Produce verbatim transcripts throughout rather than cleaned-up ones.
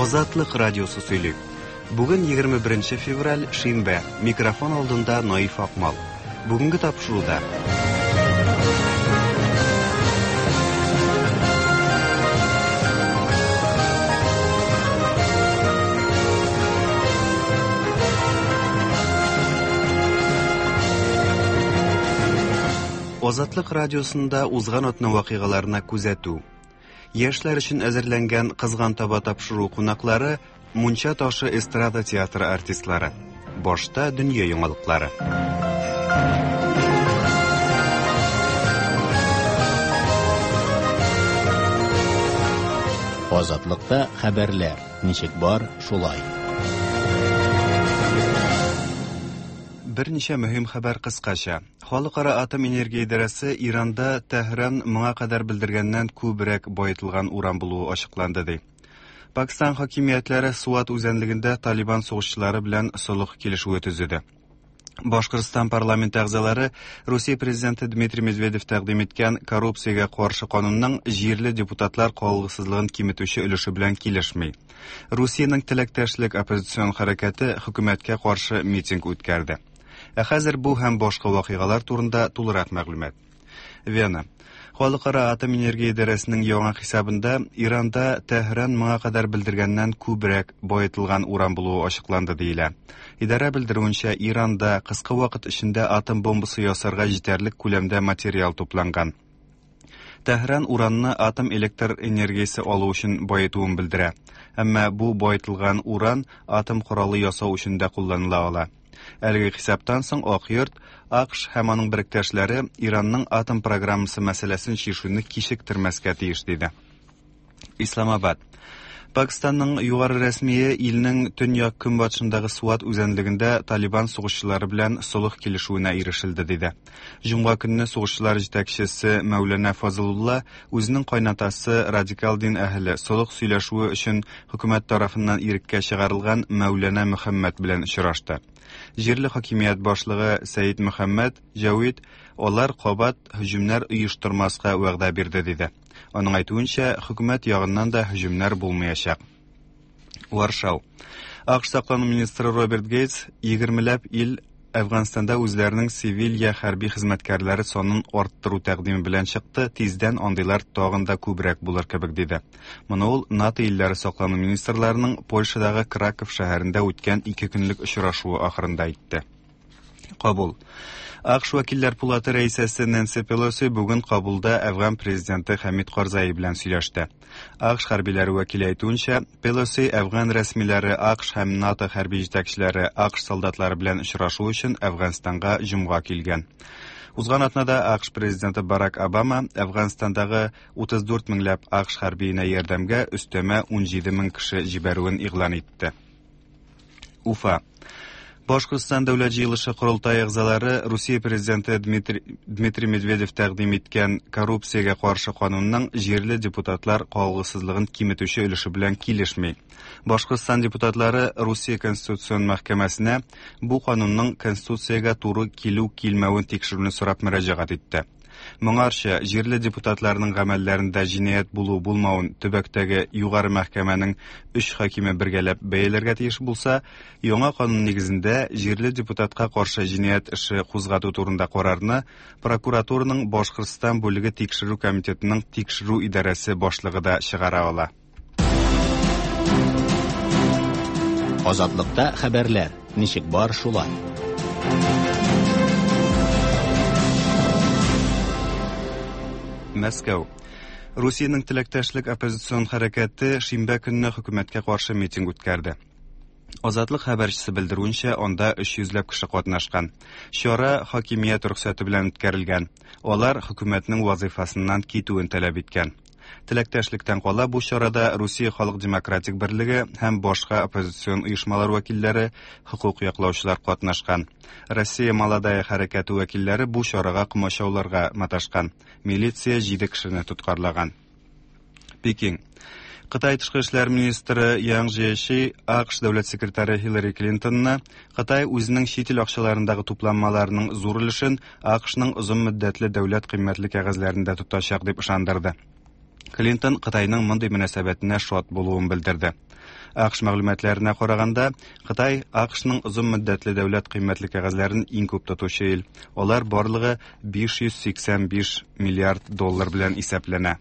Азатлык радиосы сөйли. Бүген егерме беренче февраль, шимбә. Микрофон алдында Наиф Акмал. Бүгенге тапшыруда Азатлык радиосында узган атна вакыйгаларына күзәтү. Яшьләр өчен әзерләнгән кызган таба тапшыру кунаклары Мунча ташы эстрада театры артистлары. Башта дөнья яңалыклары. Азатлыкта хәбәрләр. Ничек бар, шулай. Берничә мөһим хәбәр кыскача. Халыкара атом энергия идарәсе Иранда Тәһран моңа кадәр белдергәннән күбрәк байытылган уран булуы ачыкланды ди. Пакистан хакимиятләре Суат үзәнлегендә Талибан сугышчылары белән солых килешүе төзеде. Башкортстан парламент әгъзалары Русия президенты Дмитрий Медведев тәкъдим иткән коррупциягә каршы канунның җирле депутатлар калгысызлыгын киметүче өлеше белән килешми. Русиянең теләктәшлек оппозицион хәрәкәте хөкүмәткә каршы митинг үткәрде. Ә хәзер бу һәм башка вакыйгалар турында тулырак мәгълүмат. Вена. Халыкара атом энергия идарәсенең яңа хисабында Иранда Тәһран моңа кадәр белдергәннән күбрәк байытылган уран булуы ачыкланды диелә. Идарә белдерүенчә, Иранда кыска вакыт эчендә атом бомбасы ясарга җитәрлек күләмдә материал тупланган. Тәһран уранны атом электр энергиясе алу өчен байытуын белдерә. Әмма бу байытылган уран атом коралы ясау өчен дә кулланыла ала. Әлеге хисаптан соң Ак йорт, АКШ һәм аның беректәшләре Иранның атом программасы мәсьәләсен чишүне кичектермәскә тиеш диде. Исламабад. Пакистанның югары рәсмие илнең төньяк көнбатышындагы Суат үзәнлегендә Талибан сугышчылары белән солых килешүенә ирешелде диде. Җомга көнне сугышчылар җитәкчесе Мәүлана Фазылулла үзенең кайнатасы радикал дин әһле солых сөйләшүе өчен хөкүмәт тарафыннан иреккә чыгарылган Мәүлана Мөхәммәд белән очрашты. Җирле хакимият башлыгы Сәйид Мөхәммәд Җавид алар кабат һөҗүмнәр оештырмаска вәгъдә бирде диде. Аның әйтүенчә, хөкүмәт ягыннан да һөҗүмнәр булмаячак. Варшау. АКШ саклану министры Роберт Гейтс егермеләп ил Әфганстанда үзләренең цивил я хәрби хезмәткәрләре санын арттыру тәкъдиме белән чыкты, тиздән андыйлар тагын да күбрәк булыр кебек диде. Моны ул НАТО илләре саклану министрларының Польшадагы Краков шәһәрендә үткән ике көнлек очрашуы ахырында әйтте. Кабул. АКШ вәкилләр пулаты рәисәсе Нэнси Пелоси бүген Кабулда Әфган президенты Хамид Карзай белән сөйләште. АКШ хәрбиләре вәкиле әйтүенчә, Пелоси Әфган рәсмиләре, АКШ һәм НАТО хәрби җитәкчеләре, АКШ солдатлары белән очрашу өчен Әфганстанга җомга килгән. Узган атнада АКШ президенты Барак Обама Әфганстандагы утыз дүрт меңләп АКШ хәрбиенә ярдәмгә өстәмә ун җиде мең кеше җибәрүен игълан итте. Уфа. Башкортстан дәүләт җыелышы курултай әгъзалары Русия президенты Дмитрий, Дмитрий Медведев тәкъдим иткән коррупциягә каршы канунның җирле депутатлар калгысызлыгын киметүче өлеше белән килешми. Башкортстан депутатлары Русия Конституцион мәхкәмәсенә бу канунның Конституциягә туры килү-килмәвен тикшерүне сорап мөрәҗәгать итте. Моңарча, җирле депутатларның гамәлләрендә җинаять булу-булмавын төбәктәге югары мәхкәмәнең өч хакиме бергәләп бәяләргә тиеш булса, яңа канун нигезендә җирле депутатка каршы җинаять эше кузгату турында карарны прокуратураның Башкортстан бүлеге тикшерү комитетының тикшерү идарәсе башлыгы да чыгара ала. Азатлыкта хәбәрләр. Ничек бар, шулай. Мәскәү. Русиянең теләктәшлек оппозицион хәрәкәте шимбә көнне хөкүмәткә каршы митинг үткәрде. Азатлык хәбәрчесе белдерүенчә, анда өч йөзләп кеше катнашкан. Чара хакимият рөхсәте белән үткәрелгән. Алар хөкүмәтнең вазифасыннан китүен таләп иткән. Теләктәшлектән кала бу чарада Русия Халык демократик берлеге һәм башка оппозицион оешмалар вәкилләре, хукук яклаучылар катнашкан. Россия молодая хәрәкәте вәкилләре бу чарага комачауларга маташкан. Милиция җиде кешене тоткарлаган. Пекин. Кытай тышкы эшләр министры Яң Жиеши АКШ дәүләт секретаре Хиллари Клинтонны Кытай үзенең чит ил акчаларындагы тупланмаларының зур өлешен АКШның озын мөддәтле дәүләт кыйммәтле кәгазьләрендә тотачак дип ышандырды. Клинтон Кытайның мондый мөнәсәбәтенә шат булуын белдерде. АКШ мәгълүматларына караганда, Кытай АКШның озын мөддәтле дәүләт кыйммәтле кәгазьләрен иң күп тотучы ил. Алар барлыгы биш йөз сиксән биш миллиард доллар белән исәпләнә.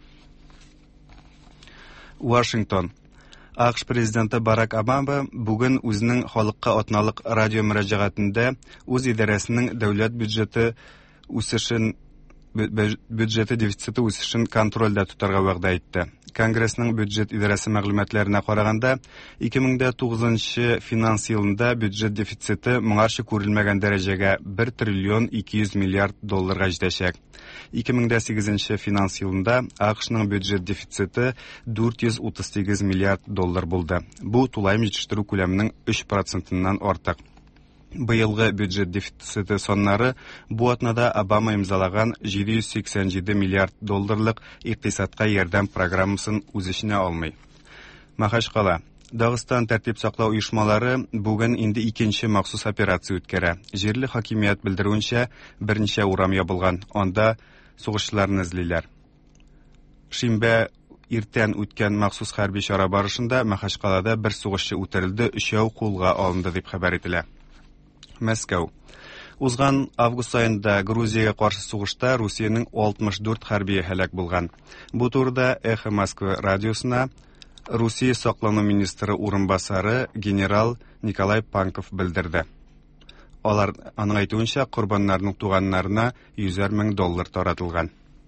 Вашингтон. АКШ президенты Барак Обама бүген үзенең халыкка атналык радио мөрәҗәгатендә үз идарәсенең дәүләт бюджеты үсешен бюджеты дефициты үсешен контрольдә тотарга вәгъдә итте. Конгрессның бюджет идарәсе мәгълүматларына караганда, ике мең тугызынчы финанс елында бюджет дефициты моңарчы күрелмәгән дәрәҗәгә бер триллион ике йөз миллиард долларга җитәчәк. ике мең сигезенче финанс елында АКШның бюджет дефициты дүрт йөз утыз сигез миллиард доллар булды. Бу тулайым җитештерү күләменең өч процентыннан артык. Быелгы бюджет дефициты соннары бу атнада Обама имзалаган җиде йөз сиксән җиде миллиард долларлык икътисадка ярдәм программасын үз эченә алмый. Махачкала. Дагыстан тәртип саклау оешмалары бүген инде икенче махсус операция үткәрә. Җирле хакимият белдерүенчә, берничә урам ябылган. Анда сугышчыларны эзлиләр. Шимбә иртән үткән махсус хәрби чара барышында Махачкалада бер сугышчы үтерелде, өчәү кулга алынды дип хәбәр ителә. Мәскәү. Узган август айында Грузиягә каршы сугышта Русиянең алтмыш дүрт хәрби һәлак булган. Бу турыда Эхо Москвы радиосына Русия саклану министры урынбасары генерал Николай Панков белдерде. Алар аның әйтүенчә курбаннарның туганнарына йөзәр мең доллар таратылган.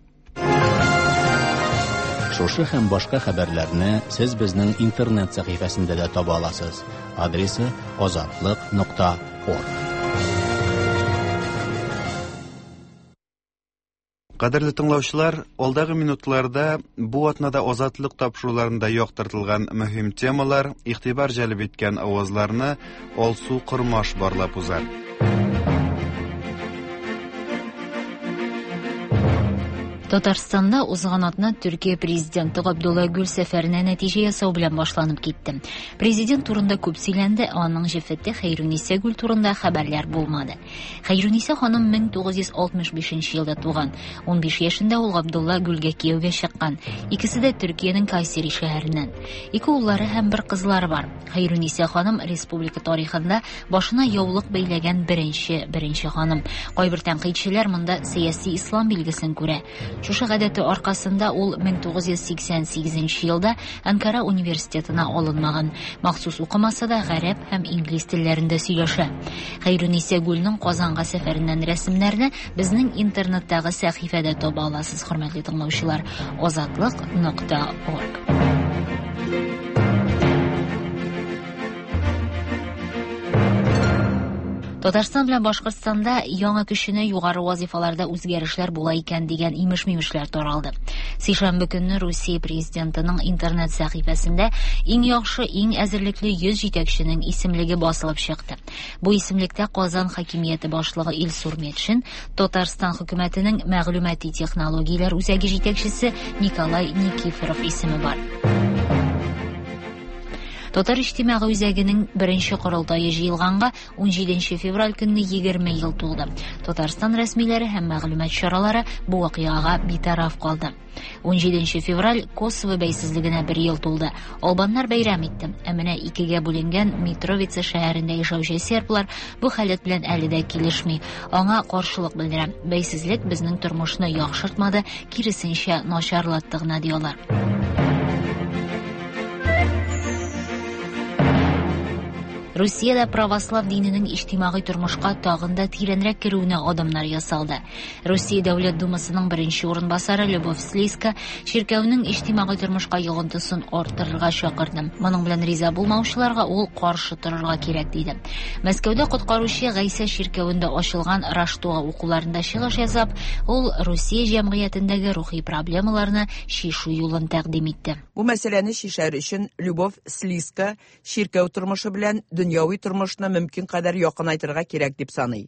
Шушы һәм башка хәбәрләрне сез безнең интернет сәхифәсендә дә таба аласыз. Адресы азатлык нокта орг. Кадерле тыңлаучылар, алдагы минутларда бу атнада азатлык тапшыруларында яктыртылган мөһим темалар, игътибар җәлеп иткән авазларны Алсу Кырмаш барлап узар. Татарстанда узган атна Төркия президенты Габдулла Гүл сәфәренә нәтиҗә ясау белән башланып китте. Президент турында күп сөйләнде, аның җефете Хәйруниса Гүл турында хәбәрләр булмады. Хәйруниса ханым мең тугыз йөз алтмыш бишенче елда туган. ун биш яшендә ул Габдулла Гүлгә кияүгә чыккан. Икесе дә Төркиянең Кайсери шәһәреннән. Ике уллары һәм бер кызлары бар. Хәйруниса ханым республика тарихында башына яулык бәйләгән беренче беренче ханым. Кайбер тәнкыйтьчеләр монда сәяси ислам билгесен күрә. Шушы гадәте аркасында ул мең тугыз йөз сиксән сигезенче елда Анкара университетына алынмаган. Махсус укымаса да гарәп һәм инглиз телләрендә сөйләшә. Хәйруниса Гүлнең Казанга сәфәреннән рәсемнәрне безнең интернеттагы сәхифәдә таба аласыз, хөрмәтле тыңлаучылар. азатлык нокта орг. Татарстан белән Башкортстанда яңа кешене югары вазифаларда үзгәрешләр була икән дигән имеш-мимешләр таралды. Сишәмбе көнне Русия президентының интернет сәхифәсендә иң яхшы, иң әзерлекле йөз җитәкченең исемлеге басылып чыкты. Бу исемлектә Казан хакимияте башлыгы Илсур Метшин, Татарстан хөкүмәтенең мәгълүмати технологияләр үзәге җитәкчесе Николай Никифоров исеме бар. Татар иҗтимагый үзәгенең беренче корылтае җыелганга ун җиденче февраль көнне егерме ел тулды. Татарстан рәсмиләре һәм мәгълүмат чаралары бу вакыйгага битараф калды. ун җиденче февраль Косово бәйсезлегенә бер ел тулды. Албаннар бәйрәм итте. Ә менә икегә бүленгән Митровица шәһәрендә яшәүче серблар бу хәлет белән әле дә килешми. Аңа каршылык белдерә. Бәйсезлек безнең тормышны яхшыртмады, киресенчә начарлатты гына диялар. Русиядә православ диненең иҗтимагый тормышка тагын да тирәнрәк керүенә адымнар ясалды. Русия Дәүләт Думасының беренче урынбасары Любовь Слизка ширкәүнең иҗтимагый тормышка йогынтысын арттырырга чакырды. Моның белән риза булмаучыларга ул каршы торырга кирәк диде. Мәскәүдә коткаручы Гайса ширкәвендә ачылган Раштуа укуларында чыгыш ясап, ул Русия җәмгыятендәге рухи проблемаларны шишу юлын тәкъдим итте. Бу мәсьәләне шишәр өчен Любовь Слизка ширкәү тормышы белән дөньяви тормышны мөмкин кадәр якынайтырга кирәк дип саный.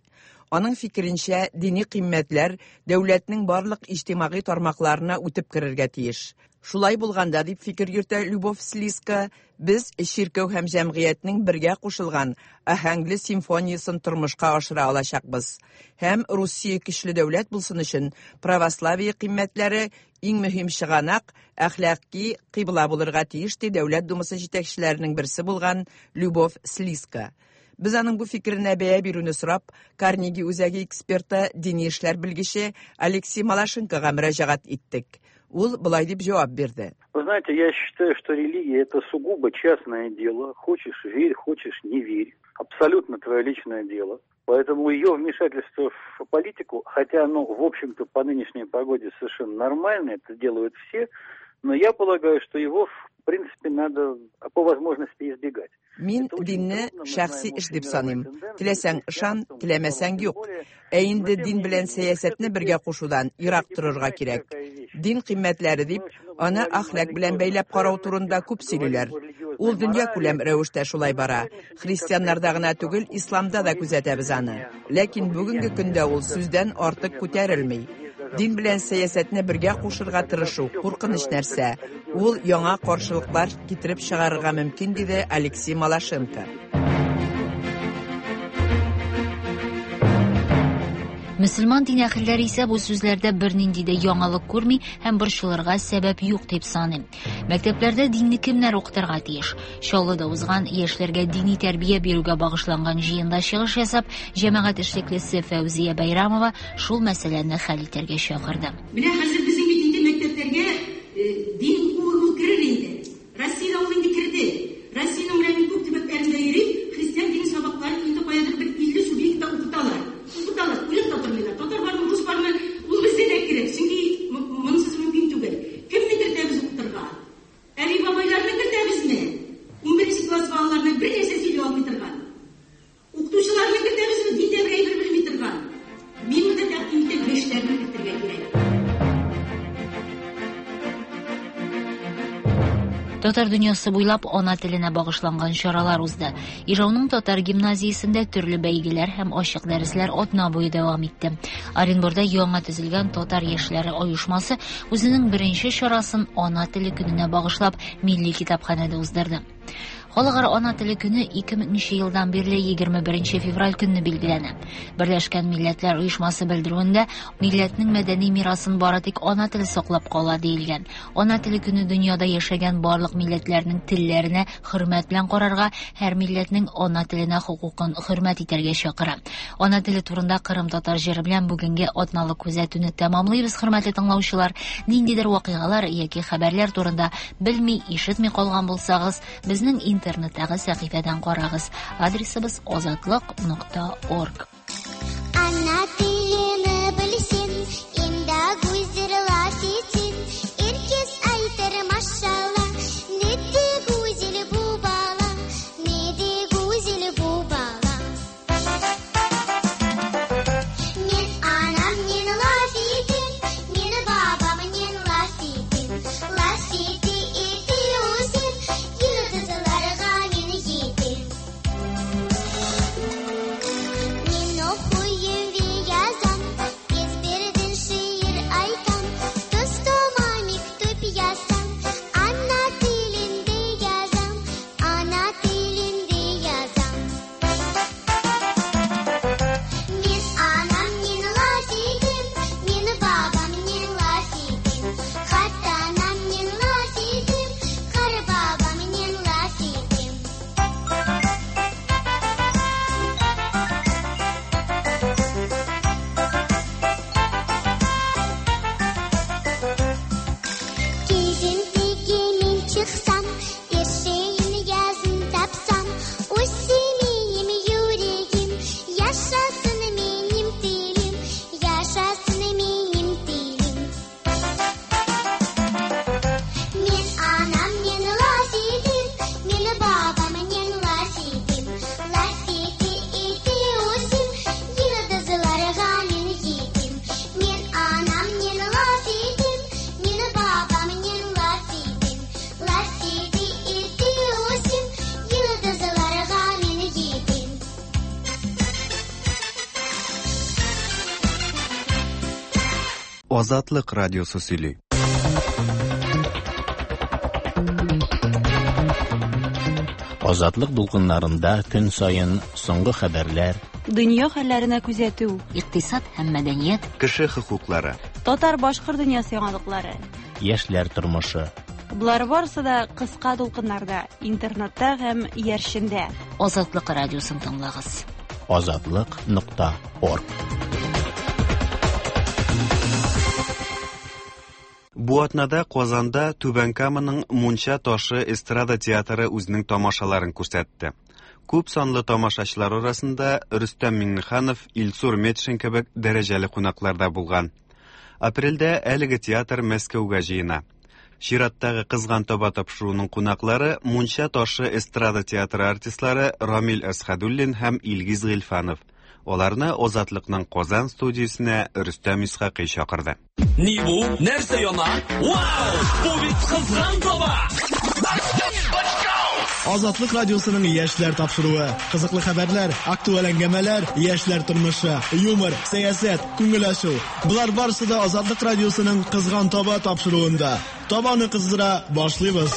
Аның фикеренчә, дини кыйммәтләр дәүләтнең барлык иҗтимагый тармакларына үтеп керергә тиеш. Шулай булганда, дип фикер йөртә Любовь Слизка, без чиркәү һәм җәмгыятьнең бергә кушылган аһәңле симфониясын тормышка ашыра алачакбыз. Һәм Русия көчле дәүләт булсын өчен православие кыйммәтләре иң мөһим чыганак, әхлакый кыйбла булырга тиеш, ди дәүләт думасы җитәкчеләренең берсе булган Любовь Слизка. Biz аның бу фикеренә бәя бирүне сорап, Карнеги үзәге эксперты, дини эшләр белгече Алексей Малашенкога мөрәҗәгать иттек. Ул былай дип җавап бирде. Вы знаете, я считаю, что религия — это сугубо частное дело. Хочешь — верь, хочешь — не верь. Абсолютно твое личное дело. Поэтому ее вмешательство в политику, хотя оно, в общем-то, по нынешней погоде совершенно нормально, это делают все, но я полагаю, что его, в принципе, надо по возможности избегать. Мин динне шәхси эш дип саныйм. Теләсәң ышан, теләмәсәң юк. Ә инде дин белән сәясәтне бергә кушудан ерак торырга кирәк. Дин кыйммәтләре дип, аны әхлак белән бәйләп карау турында күп сөйлиләр. Ул дөнья күләм рәвештә шулай бара. Христианнарда гына түгел, исламда да күзәтәбез аны. Ләкин бүгенге көндә ул сүздән артык күтәрелми. Дин белән сәясәтне бергә кушырга тырышу куркыныч нәрсә. Ул яңа каршылыклар китереп чыгарырга мөмкин, диде Алексей Малашенко. Мөселман дин әһелләре исә бу сүзләрдә бернинди дә яңалык күрми һәм борчылырга сәбәп юк дип саный. Мәктәпләрдә динне кемнәр укытырга тиеш? Чаллыда узган яшьләргә дини тәрбия бирүгә багышланган җыенда чыгыш ясап, җәмәгать эшлеклесе Фәүзия Байрамова шул мәсьәләне хәл итәргә чакырды. Менә хәзер безнең бит мәктәпләргә дин ул керер инде. Россиядә ул инде керде. Россиянең менә күп төбәкләрендә йөри, христиан дин сабакларын инде каядыр бер илле субъектта укыталар. Укыталар, үлем татарлар. Татар бармы, рус бармы? Ул бездә дә кирәк. Чөнки монсыз мөмкин түгел. Кемне кертәбез укытырга? Әби бабайларны кертәбезме? унберенче класс балаларны бер нәрсә сөйли алмый торган. Укытучыларны кертәбезме? Дин тәбрәй бер белми торган. Мин монда тәкъдимдә грешләрне кертергә кирәк. Татар дөньясы буйлап ана теленә багышланган чаралар узды. Ижауның татар гимназиясендә төрле бәйгеләр һәм ачык дәресләр атна буе дәвам итте. Оренбургда яңа төзелгән татар яшьләре оешмасы үзенең беренче чарасын ана теле көненә багышлап милли китапханәдә уздырды. Халыкара ана теле көне ике меңенче елдан бирле егерме беренче февраль көнне билгеләнә. Берләшкән Милләтләр оешмасы белдерүендә, милләтнең мәдәни мирасын бары тик ана теле саклап кала диелгән. Ана теле көне дөньяда яшәгән барлык милләтләрнең телләренә хөрмәт белән карарга, һәр милләтнең ана теленә хукукын хөрмәт итәргә чакыра. Ана теле турында Кырым татар җыры белән бүгенге атналык күзәтүне тәмамлыйбыз, хөрмәтле тыңлаучылар. Ниндидер вакыйгалар яки хәбәрләр турында белми, ишетми калган булсагыз, безнең интернеттагы сәхифәдән карагыз. Адресыбыз азатлык нокта орг. Ана телене белсен, инде гүзерлә син, иркес әйтер машалла, нидә гүзел бу бала, нидә гүзел бу бала. Мин анам мин лафитин, мин бабам мин лафитин, лафити ити үсен, йылдызларга мин җитин. Мин Азатлык радиосы сөйли. Азатлык дулкыннарында көн сайын соңгы хәбәрләр, дөнья хәлләренә күзәтү, икътисад һәм мәдәният, Кеше хокуклары. татар-башкорт дөньясы яңалыклары. яшьләр тормышы. Булар барысы да кыска дулкыннарда, интернетта һәм яршендә. Азатлык радиосын тыңлагыз. азатлык нокта орг. Бу атнада Казанда Түбән Каманың Мунча ташы эстрада театры үзенең тамашаларын күрсәтте. Күп санлы тамашачылар арасында Рөстәм Миңнеханов, Илсур Метшин кебек дәрәҗәле кунакларда булган. Апрельдә әлеге театр Мәскәүгә җыена. Чираттагы кызган таба тапшыруның кунаклары Мунча ташы эстрада театры артистлары Рамил Әсхәдуллин һәм Илгиз Гыйльфанов. Аларны Азатлыкның Казан студиясенә Рөстәм Исхакый чакырды. Ни бу? Нәрсә яна? Вау! Бу бит кызган таба! Азатлык радиосының яшьләр тапшыруы, кызыклы хәбәрләр, актуаль әңгәмәләр, яшьләр тормышы, юмор, сәясәт, күңел ачу. Булар барысы да Азатлык радиосының кызган таба тапшыруында. Табаны кыздыра башлыйбыз.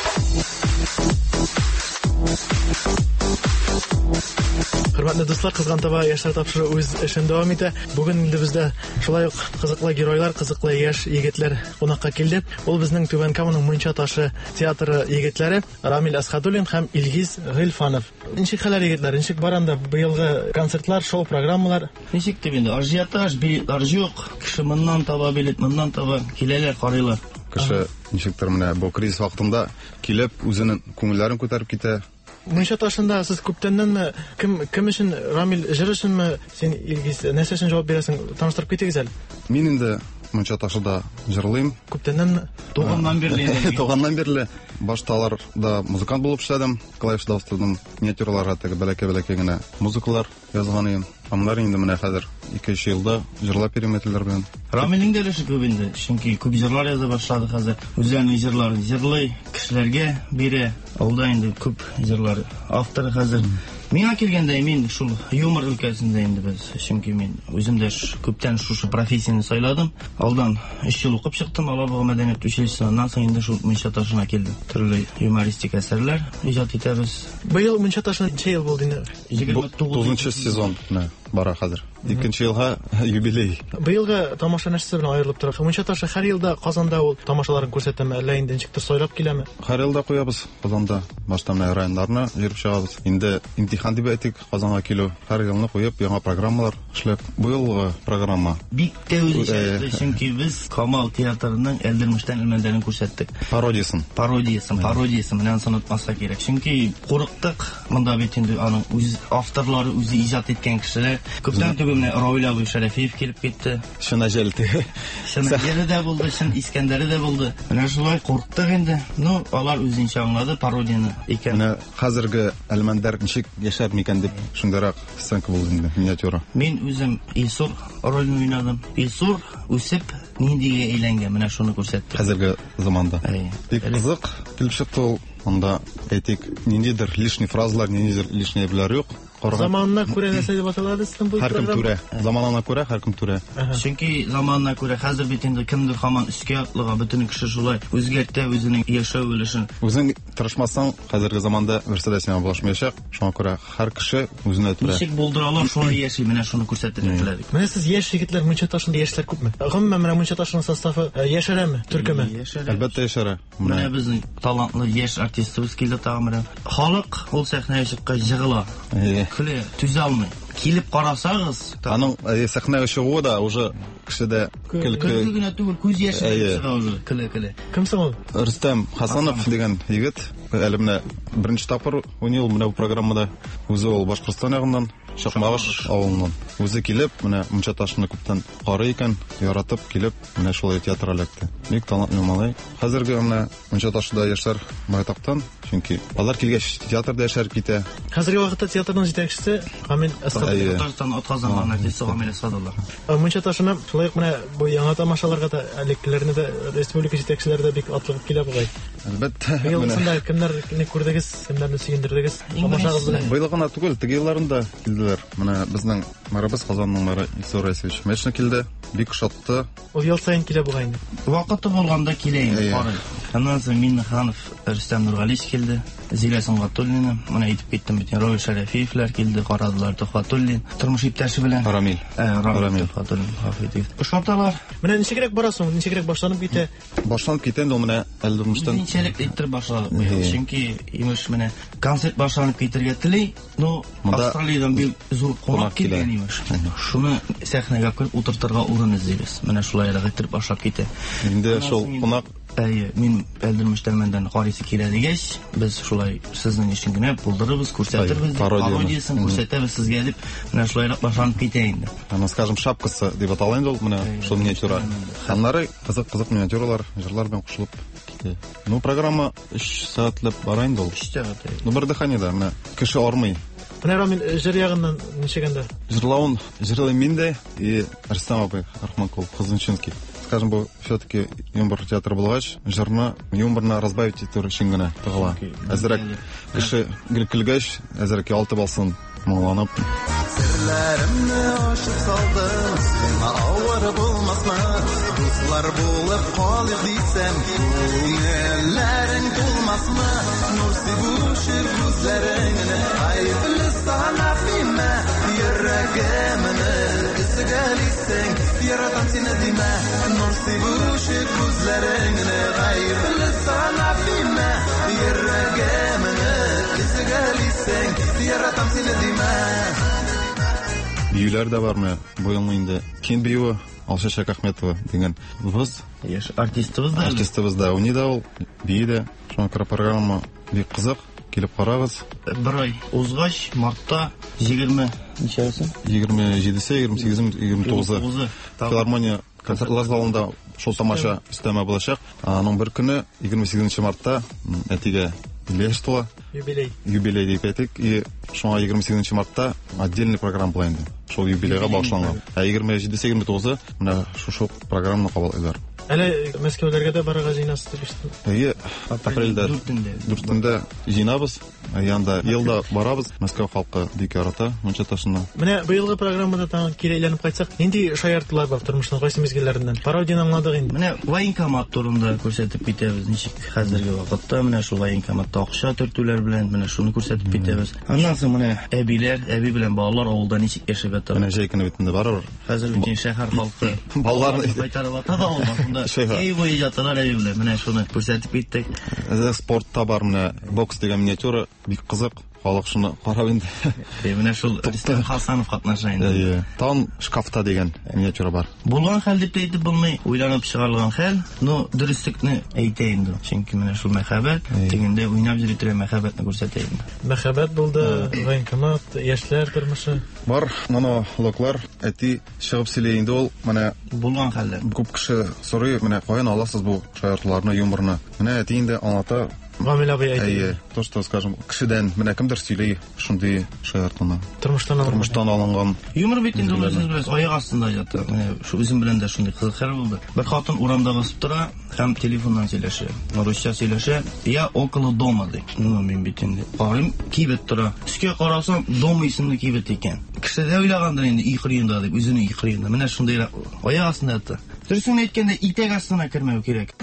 Хөрмәтле дуслар, кызган таба яшьләр тапшыру үз эшен дәвам итә. Бүген инде бездә шулай ук кызыклы геройлар, кызыклы яшь егетләр кунакка килде. Ул безнең Түбән Каманың Мунча ташы театры егетләре Рамил Әсхәдуллин һәм Илгиз Гыйльфанов. Ничек хәлләр егетләр? Ничек баранда быелгы концертлар, шоу программалар? Ничек дип инде? Ажиотаж, билетлар юк. Кеше моннан таба билет, моннан таба киләләр, карыйлар. Кеше ничектер менә бу кризис вакытында килеп үзенең күңелләрен күтәреп китә. Мунча ташында сез күптәннәнме кем кем өчен Рамил җыр өченме син Илгиз нәрсә өчен җавап бирәсең? Таныштырып китегез әле. Мин инде Мунча ташыда җырлыйм. Күптәннән туганнан бирле. Туганнан бирле. Башталарда музыкант булып эшләдем. Клавишда устырдым. Миниатюраларга теге бәләкә-бәләкә генә музыкалар язган идем. Амнар инде менә хәзер ике-өч елда җырлап переметләр белән. Рамилнең дә өлеше күп инде. Чөнки күп җырлар яза башлады хәзер. Үзләренең җырларын җырлый, кешеләргә бирә. Алда инде күп җырлар авторы хәзер. Миңа килгәндә мин шул юмор өлкәсендә инде без. Чөнки мин үзем дә күптән шушы профессияны сайладым. Алдан өч ел укып чыктым Алабуга мәдәният училищесыннан, соң инде шул Мунча ташына килдем. Төрле юмористик әсәрләр иҗат итәбез. Быел Мунча ташына ничә ел булды инде? егерме тугызынчы сезон бара хәзер. Икенче елга юбилей. Быелгы тамаша нәрсә белән аерылып тора? Мунча ташы һәр елда Казанда ул тамашаларын күрсәтәме, әллә инде ничектер сайлап киләме? Һәр елда куябыз Казанда. Башта менә районнарны җырып чыгабыз. Инде имтихан дип әйтик, Казанга килү. Һәр елны куеп, яңа программалар эшләп. Быелгы программа бик тә үзенчәлекле, чөнки без Камал театрының Элдермештән элмәндәрен күрсәттек. Пародиясын. Пародиясын, пародиясын менән санатмаска кирәк. Чөнки курыктык, монда бит инде аның үз авторлары үзе иҗат иткән кешеләр. Күптән түгел менә Равил абый Шәрәфиев килеп китте. Шуна җәлте. Шуна җәле дә булды, шун Искәндәре дә булды. Менә шулай курыктык инде. Ну, алар үзенчә аңлады пародияны икән. Менә хәзерге элмәндәр ничек яшәр микән дип шундырак сценка булды инде, миниатюра. Мин үзем Илсур ролен уйнадым. Илсур үсеп ниндигә әйләнгән, менә шуны күрсәтте. Хәзерге заманда. Бик кызык килеп чыкты ул. Монда әйтик, ниндидер лишний фразалар, ниндидер лишний әйберләр юк. Заманына күрә нәрсә дип аталады сезнең бу программа? Һәркем түрә. Заманына күрә, һәркем түрә. Чөнки заманына күрә хәзер бит инде кемдер һаман өскә атлыга, бөтен кеше шулай үзгәртә үзенең яшәү өлешен. Үзең тырышмасаң, хәзерге заманда берсе дә сиңа булышмаячак. Шуңа күрә һәр кеше үзенә туры. Ничек булдыралар, шулай яши, менә шуны күрсәтергә теләдек. Менә сез яшь егетләр, Мунча ташында яшьләр күпме? Гомумән менә Мунча ташының составы яшәрәме, төркеме? Әлбәттә яшәрә. Менә безнең талантлы яшь артистыбыз килде тагын. Халык ул сәхнәгә чыккач җыгыла. Көлә, түзә алмый. Килеп карасагыз, аның сәхнәгә чыгуы да уже кешедә көлке генә түгел, күз яше чыга уже. Көлә-көлә. Кем соң ул? Рөстәм Хасанов дигән егет. Әле менә беренче тапкыр уйный менә бу программада. Үзе ул Башкортстан ягыннан, Чакмагыш авылыннан. Үзе килеп, менә Мунча ташны күптән карый икән, яратып килеп, менә шулай театрга эләкте. Бик талантлы малай. Хәзерге менә Мунча ташында яшьләр байтактан Чөнки алар килгәч театрда яшәреп китә. Хәзерге вакытта театрның җитәкчесе Камил Әсәдов. Татарстан атказанган артист Камил Әсәдов. Мунча ташына шулай ук менә бу яңа тамашаларга да элекләрне дә республика җитәкчеләре дә бик атлыгып килә бугай. Әлбәттә. Елсында кемнәрне күрдегез, кемнәрне сөендердегез? Тамашагыз белән. Быел гына түгел, теге елларында килделәр. Менә безнең мэрыбыз Казанның мэры Исур Раисович Мешна килде. Бик шатты. Ул ел сайын килә бугай инде. Вакыты булганда килә инде. Аннан соң Миннеханов, Рөстәм Нургалич килде. Зилә Сөнгатуллина, менә әйтеп киттем бит. Равил Шәрәфиевләр килде, карадылар Тохватуллин, тормыш иптәше белән. Рамил. Рамил Тохватуллин, хафидик. Ошаталар. Менә ничегрәк барасың? Ничегрәк башланып китә? Башланып китә инде ул менә әле тормыштан. Ничәлек иттереп башладык. Чөнки имеш менә концерт башланып китәргә тели, но Австралиядән бик зур кунак килгән имеш. Шуны сәхнәгә куеп утыртырга урын эзлибез. Менә шулайрак иттереп башлап китә. Инде шул кунак Әйе, мин Әлдермештәлмәндән карыйсы килә дигәч, без шулай сезнең өчен генә булдырырбыз, күрсәтербез, пародиясын күрсәтәбез сезгә дип, менә шулайрак башланып китә инде. Аны, скажем, шапкасы дип атала инде ул менә шул миниатюра. Аннары кызык-кызык миниатюралар, җырлар белән кушылып китә. Ну, программа өч сәгатьләп бара инде ул. өч сәгать. Ну, бер дәхәнәдә менә кеше армый. Менә Рамил җыр ягыннан ничегәндә? Җырлавын җырлый мин дә и Рөстәм абый Рахманкул Кызынчинский. Скажем, бу все-таки юмор театры булгач, җырны юморны разбавить итү өчен генә тыгыла. Әзрәк кеше гөлкелгәч, әзрәк ялтып алсын, моңланып. Серләремне ачып салдым, сиңа авыр булмасмы? Дуслар булып калыйк дисәм, күңелләрең тулмасмы? Нур сибүше күзләреңне, айыплы сана фимә, йөрәгемне кисгәлисең, яратам сине димә. Нур сибүше күзләреңне, айыплы сана фимә, йөрәгемне кисгәлисең, яратам сине димә. Биюләр дә бармы? Бу ел инде Кен биюе Алшашак Ахметова дигән выз яшь артистыбыз да. Артистыбыз да, уни да ул бию дә. Шуңа күрә программа бик кызык. Килеп карагыз. Бер ай узгач, мартта егерме ничәсе? егерме җидесе, егерме сигезе, егерме тугызы филармония концертлар залында шул тамаша өстәмә булачак. Аның бер көне егерме сигезенче мартта әтигә Леш тула. Юбилей. Юбилей дип әйтик. И шуңа егерме сигезенче мартта отдельный программа була инде. Шул юбилейга багышланган. Ә егерме җидесе, егерме тугызы менә шушы программаны кабул итәләр. Әле Мәскәүләргә дә барырга җыенасыз дип ишеттем. Әйе, апрельдә дүртендә җыенабыз. Янда елда барабыз. Мәскәү халкы бик ярата Мунча ташына. Менә быелгы программада тагын кире әйләнеп кайтсак, нинди шаяртулар бар тормышның кайсы мизгелләреннән? Пародияны аңладык инде. Менә военкомат турында күрсәтеп китәбез. Ничек хәзерге вакытта менә шул военкоматта акча төртүләр белән менә шуны күрсәтеп китәбез. Аннан соң менә әбиләр, әби белән балалар авылда ничек яшәп ята. Менә җәйкене битендә барыр. Хәзер бөтен шәһәр халкы балаларны кайтарып ата да алганда. Эй бу иҗатлар әби белән менә шуны күрсәтеп киттек. Спортта бар менә бокс дигән миниатюра бик кызык. Халык шуны карап инде. Менә шул Рөстәм Хасанов катнаша инде. Әйе. Тан шкафта дигән миниатюра бар. Булган хәл дип әйтеп булмый, уйланып чыгарылган хәл, но дөреслекне әйтә инде. Чөнки менә шул мәхәббәт, тегендә уйнап йөри торган мәхәббәтне күрсәтә инде. Мәхәббәт булды, военкомат, яшьләр тормышы. Бар, монологлар, әти чыгып сөйли инде ул, менә булган хәлләр. Күп кеше сорый, менә каян аласыз бу шаяртуларны, юморны? Менә әти инде аңлата. Гамил абый әйтә. Әйе, то, что, скажем, кешедән менә кемдер сөйли шундый шаяртуны. Тормыштан алынган. Тормыштан алынган. Юмор бит инде үзебез аяк астында ята. Менә шу үзем белән дә шундый кызык хәл булды. Бер хатын урамда басып тора, һәм телефоннан сөйләшә. Русча сөйләшә. Я около дома ди. Ну, мин бит инде. Карым кибет тора. Үскә карасам, дома исемле кибет икән. Кеше дә уйлагандыр инде, ихриенда дип, үзенең ихриенда. Менә шундый аяк астында ята. Дөресен әйткәндә, итәк астына кермәү кирәк.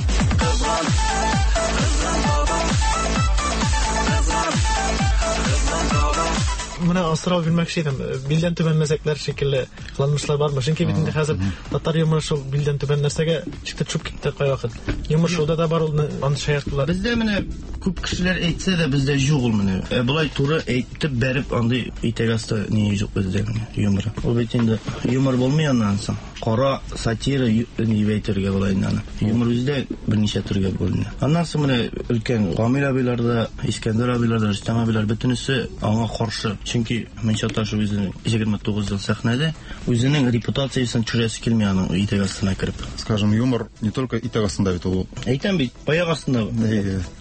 Менә асрау билмәкче идем. Билдән түбән мәзәкләр шикелле кылынмышлар бармы? Чөнки бит инде хәзер татар юморы шул билдән түбән нәрсәгә чиктә төшеп китте кай вакыт. Юмор шулда да бар ул аны шаяртулар. Бездә менә күп кешеләр әйтсә дә бездә юк ул менә. Булай туры әйтеп бәреп андый итәгәстә ни юк бездә менә юмор. Ул бит инде юмор булмый аннан соң. Кара сатира ни әйтергә була инде аны. Юмор үздә берничә төргә бүленә. Аннан соң менә өлкән Камил абыйларда, Искәндәр абыйларда, Рөстәм абыйлар бөтенесе аңа каршы. Чөнки Мунча ташы үзенең егерме тугыз ел сәхнәдә үзенең репутациясын төшерәсе килми аның итәк астына кирип. Скажем, юмор не только итәк астында бит ул. Әйтәм бит, аяк астында. Тамашачылар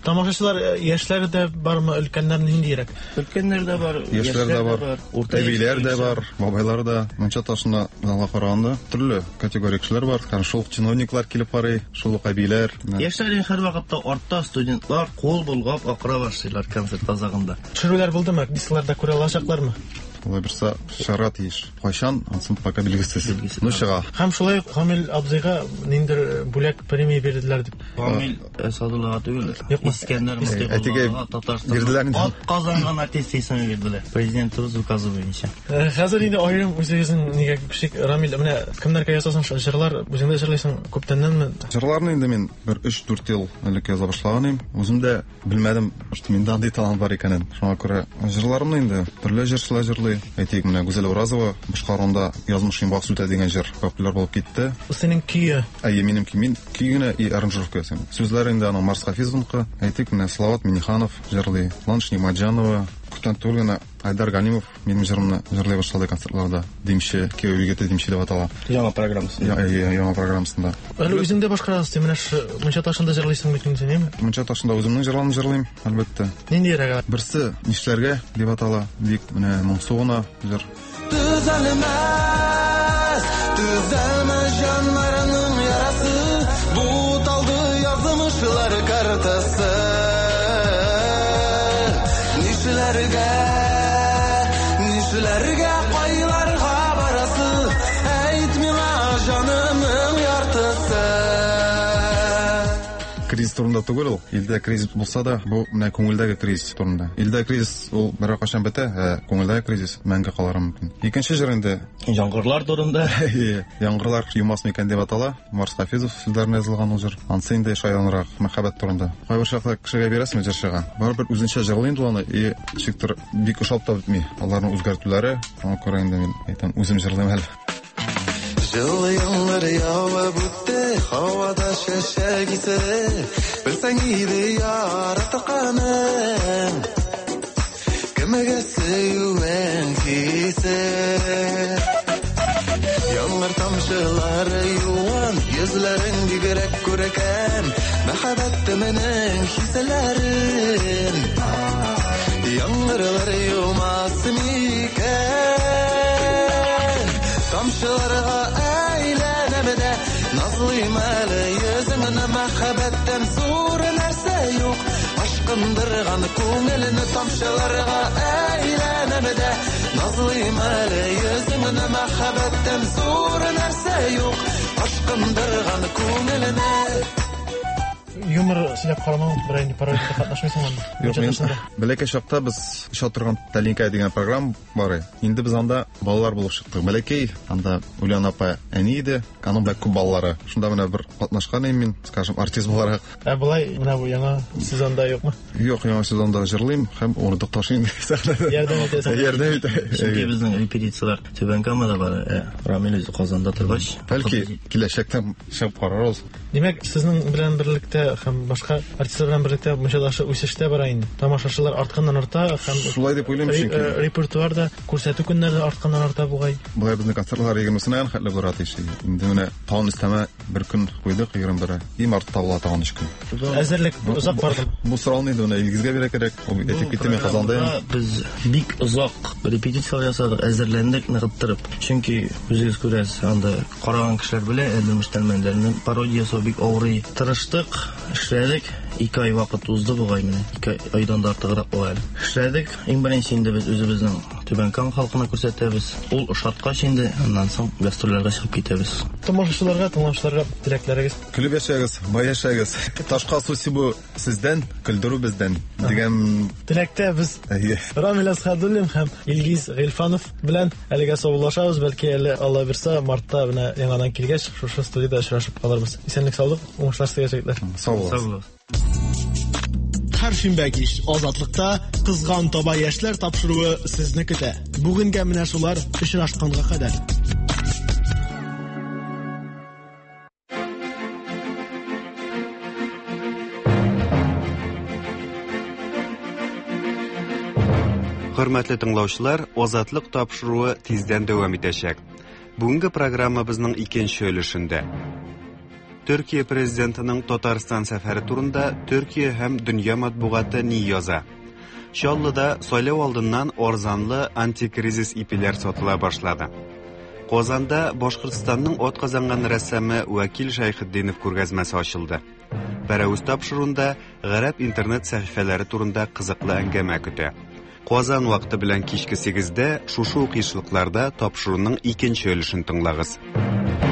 Укучылар яшьләр дә бармы, өлкәннәр ниндирәк? Өлкәннәр дә бар, яшьләр дә бар, әбиләр дә бар, бабайлар да. Мунча ташына алга караганда төрле категория кешеләр бар. Һәм шул чиновниклар килеп карый, шул ук әбиләр. Яшьләр һәр вакытта артта, студентлар кул булгап акыра башлыйлар концерт азагында. Төшерүләр булдымы? Дискларда күрә алачаклармы? Алай берсе шарат еш. Кайчан, ансын пока билгесез. Ну чыга. Һәм шулай Камил абзыйга ниндер бүләк премия бирделәр дип. Камил Садуллага түгел, Искәндәр Мустафага Татарстан ат казанган артист исеме бирделәр. Президентыбыз указы буенча. Хәзер инде аерым үзегезнең нигә күчек Рамил, менә кемнәргә ясасаң җырлар, үзеңдә җырлыйсың күптәннәнме? Җырларны инде мин бер өч-дүрт ел элек яза башлаганым. Үзем дә белмәдем, что миндә андый талант бар икәнен. Шуңа күрә җырларымны инде төрле җырчылар җырлый. Әйтик, менә Гүзәл Уразова башкаруында язмыш имбак сүтә дигән җыр популяр булып китте. Синең көе? Әйе, минем көйем көйгенә и аранжировка ясыйм. Сүзләр инде аның Марс Хафизовныкы. Әйтик, менә Салават Миниханов җырлый, Ланш Нимаджанова, күптән түгел Айдар Ганимов минем җырымны җырлый башлады концертларда. Димче, Киев егете Димче дип атала. Яңа программасы. Әйе, яңа программасында. Әле үзеңдә башкарасың, менә Мунча ташында җырлыйсың бит инде, әйеме? Мунча ташында үземнең җырларымны җырлыйм, әлбәттә. Ниндирәк? Берсе нишләргә дип атала, бик менә моңсуына җыр. Düzelmez, düzelmez canlarının yarası, bu daldı yazmışlar kartası. Nişlerge, nişlerge paylarga barası, eğitmina canımın yartısı. Кризис турында түгел ул. Илдә кризис булса да, бу менә күңелдәге кризис турында. Илдә кризис ул бер кашан бетә, ә күңелдәге кризис мәңге калыр мөмкин. Икенче җыр инде яңгырлар турында. Яңгырлар юмас микән дип атала. Марс Хафизов сүзләренә язылган ул җыр. Ансы инде шаянрак мәхәббәт турында. Кайбер чакта кешегә бирәсме җырчыга. Барыбер үзенчә җырлый инде аны, и шиктер бик ошап та бетми. Аларның үзгәртүләре, аңа күрә инде мин әйтәм, үзем җырлыйм әле. Жылы яңгыр явып үтте, һавада шәшәк исе. Белсәң иде яратқаның, кемгә сөюең кисе. Яңгыр тамчылары юан, йөзләрең бигрәк күрәкәм, мәхәббәт менен хисләрен. Яңгырлар юмас микән, тамчыларга әйләнәмдә, назлыйм әле йөзеңне, мәхәббәттән зур нәрсә юк, ашкындырган күңелне. Тамчыларга әйләнәмдә, назлыйм әле йөзеңне, мәхәббәттән зур нәрсә юк, ашкындырган күңелне. Юмор сөйләп карамагыз, бер инде пародияда катнашмыйсың анда. Юк, мин бәләкәй чакта без ишә торган Талинка дигән программа бар. Инде без анда балалар булып чыктык. Бәләкәй, анда Улян апа әни иде, аның да күп балалары. Шунда менә бер катнашкан идем мин, скажем, артист буларак. Ә булай менә бу яңа сезонда юкмы? Юк, яңа сезонда җырлыйм һәм урындык ташыйм. Ярдәм итәсең. Ярдәм итә. Чөнки безнең репетициялар Түбән Камада бар. Рамил үзе Казанда торгач, бәлки киләчәктә шәп карарбыз. Димәк, сезнең белән берлектә һәм башка артистлар белән берлектә Мунча ташы үсештә бара инде. Тамашачылар артканнан-арта һәм шулай дип уйлыйм, чөнки репертуарда күрсәтү көннәре артканнан-арта бугай. Бугай безнең концертлар егермесеннән хәтле булыр атышы. Инде менә таун өстәмә бер көн куйдык, егерме бер. И март табыла тагын өч көн. Әзерлек узак барды. Бу сорауны инде менә Илгизгә бирә кирәк. Ул әйтеп китте, мен Казанда. Без бик озак репетициялар ясадык, әзерләндек ныгыттырып. Чөнки үзегез күрәсез, анда караган кешеләр белә, Әлмәш Тәлмәндәрнең пародиясы бик авырый. Тырыштык, эшләдек. Ике ай вакыт узды бугай менә. Ике айдан да артыграк булган. Эшләдек. Иң беренче инде без үзебезнең Түбән Кама халкына күрсәтәбез. Ул ошаткач инде, аннан соң гастрольләргә чыгып китәбез. Тамашачыларга, тыңлаучыларга теләкләрегез? Көлеп яшәгез, бай яшәгез. Ташка су сибү сездән, көлдерү бездән дигән теләктә без Рамил Асхадуллин һәм Илгиз Гыйльфанов белән әлегә саубуллашабыз. Бәлки әле Алла бирсә, мартта менә яңадан килгәч, шушы студиядә очрашып калырбыз. Исәнлек, саулык, уңышлар сезгә җәгъләр. Сау булыгыз. Һәр шимбә кич Азатлыкта кызган таба яшьләр тапшыруы сезне көтә. Бүгенгә менә шулар очрашканга кадәр. Хөрмәтле тыңлаучылар, Азатлык тапшыруы тиздән дәвам итәчәк. Бүгенге программабызның икенче өлешендә. Хөрмәтле тыңлаучылар, Азатлык тапшыруы тиздән дәвам итәчәк. Бүгенге программабызның икенче өлешендә. Бүгенге программабызның икенче өлешендә. Бүгенге программабызның икенче өлешендә. Төркия президентының Татарстан сәфәре турында Төркия һәм дөнья матбугаты ни яза? Чаллыда сайлау алдыннан арзанлы антикризис ипиләр сатыла башлады. Казанда Башкортстанның атказанган рәссамы Вәкил Шайхетдинов күргәзмәсе ачылды. Пәрәүз тапшыруда гарәп интернет сәхифәләре турында кызыклы әңгәмә көтә. Казан вакыты белән кичке сигездә шушы укышлыкларда тапшыруның икенче өлешен тыңлагыз.